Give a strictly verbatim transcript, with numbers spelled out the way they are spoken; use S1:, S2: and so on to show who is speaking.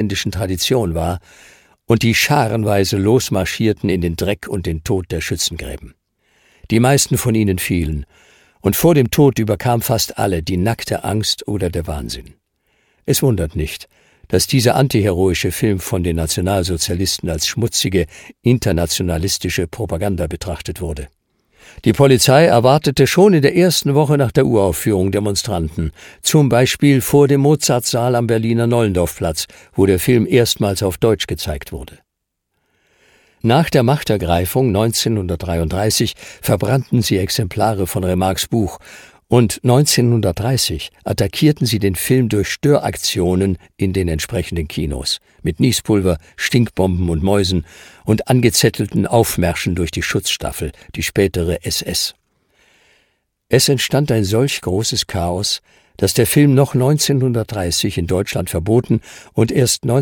S1: ausländischen Tradition war und die scharenweise losmarschierten in den Dreck und den Tod der Schützengräben. Die meisten von ihnen fielen, und vor dem Tod überkam fast alle die nackte Angst oder der Wahnsinn. Es wundert nicht, dass dieser antiheroische Film von den Nationalsozialisten als schmutzige, internationalistische Propaganda betrachtet wurde. Die Polizei erwartete schon in der ersten Woche nach der Uraufführung Demonstranten, zum Beispiel vor dem Mozartsaal am Berliner Nollendorfplatz, wo der Film erstmals auf Deutsch gezeigt wurde. Nach der Machtergreifung neunzehnhundertdreiunddreißig verbrannten sie Exemplare von Remarques Buch und neunzehnhundertdreißig attackierten sie den Film durch Störaktionen in den entsprechenden Kinos, mit Niespulver, Stinkbomben und Mäusen und angezettelten Aufmärschen durch die Schutzstaffel, die spätere S S. Es entstand ein solch großes Chaos, dass der Film noch neunzehnhundertdreißig in Deutschland verboten und erst